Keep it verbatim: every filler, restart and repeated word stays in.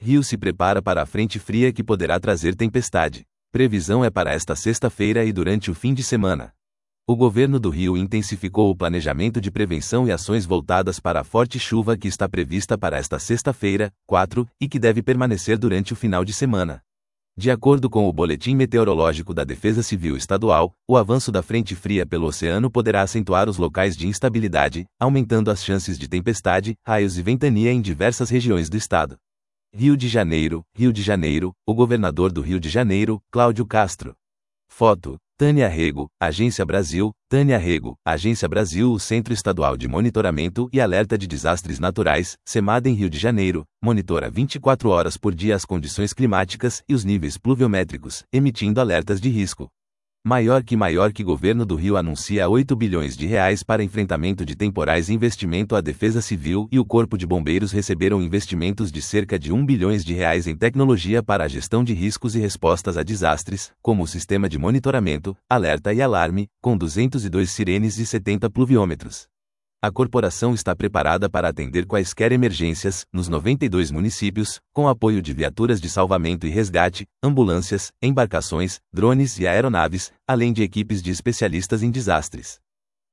Rio se prepara para a frente fria que poderá trazer tempestade. Previsão é para esta sexta-feira e durante o fim de semana. O governo do Rio intensificou o planejamento de prevenção e ações voltadas para a forte chuva que está prevista para esta sexta-feira, quatro, e que deve permanecer durante o final de semana. De acordo com o Boletim Meteorológico da Defesa Civil Estadual, o avanço da frente fria pelo oceano poderá acentuar os locais de instabilidade, aumentando as chances de tempestade, raios e ventania em diversas regiões do estado. Rio de Janeiro, Rio de Janeiro, o governador do Rio de Janeiro, Cláudio Castro. Foto: Tânia Rego, Agência Brasil. Tânia Rego, Agência Brasil. O Centro Estadual de Monitoramento e Alerta de Desastres Naturais, CEMAD em Rio de Janeiro, monitora vinte e quatro horas por dia as condições climáticas e os níveis pluviométricos, emitindo alertas de risco. Maior que maior que governo do Rio anuncia oito bilhões de reais para enfrentamento de temporais. Investimento. A Defesa Civil e o Corpo de Bombeiros receberam investimentos de cerca de um bilhões de reais em tecnologia para a gestão de riscos e respostas a desastres, como o sistema de monitoramento, alerta e alarme, com duzentas e duas sirenes e setenta pluviômetros. A corporação está preparada para atender quaisquer emergências, nos noventa e dois municípios, com apoio de viaturas de salvamento e resgate, ambulâncias, embarcações, drones e aeronaves, além de equipes de especialistas em desastres.